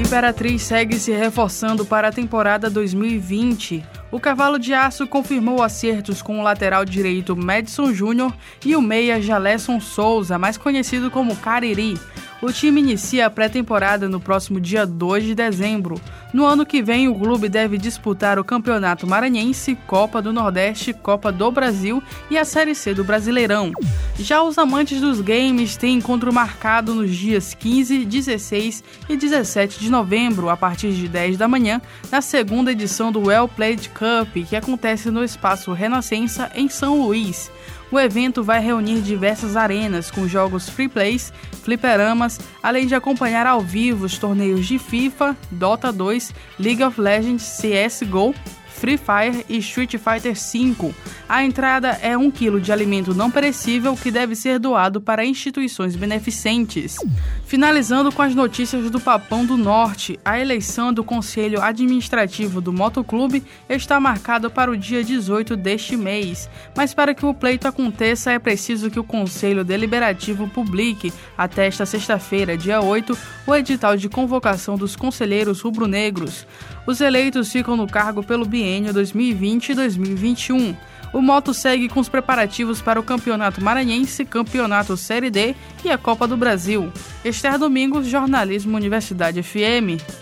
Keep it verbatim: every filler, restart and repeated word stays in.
Imperatriz segue se reforçando para a temporada dois mil e vinte. O Cavalo de Aço confirmou acertos com o lateral direito Madison Júnior e o meia Jaléson Souza, mais conhecido como Cariri. O time inicia a pré-temporada no próximo dia dois de dezembro. No ano que vem, o clube deve disputar o Campeonato Maranhense, Copa do Nordeste, Copa do Brasil e a Série C do Brasileirão. Já os amantes dos games têm encontro marcado nos dias quinze, dezesseis e dezessete de novembro, a partir de dez da manhã, na segunda edição do Well Played Cup, que acontece no Espaço Renascença, em São Luís. O evento vai reunir diversas arenas com jogos free plays, fliperamas, além de acompanhar ao vivo os torneios de FIFA, Dota dois, League of Legends, C S G O, Free Fire e Street Fighter cinco. A entrada é um quilo de alimento não perecível que deve ser doado para instituições beneficentes. Finalizando com as notícias do Papão do Norte, a eleição do Conselho Administrativo do Motoclube está marcada para o dia dezoito deste mês, mas para que o pleito aconteça é preciso que o Conselho Deliberativo publique, até esta sexta-feira, dia oito, o edital de convocação dos conselheiros rubro-negros. Os eleitos ficam no cargo pelo biênio dois mil e vinte e dois mil e vinte e um. O Moto segue com os preparativos para o Campeonato Maranhense, Campeonato Série D e a Copa do Brasil. Esther Domingos, Jornalismo Universidade F M.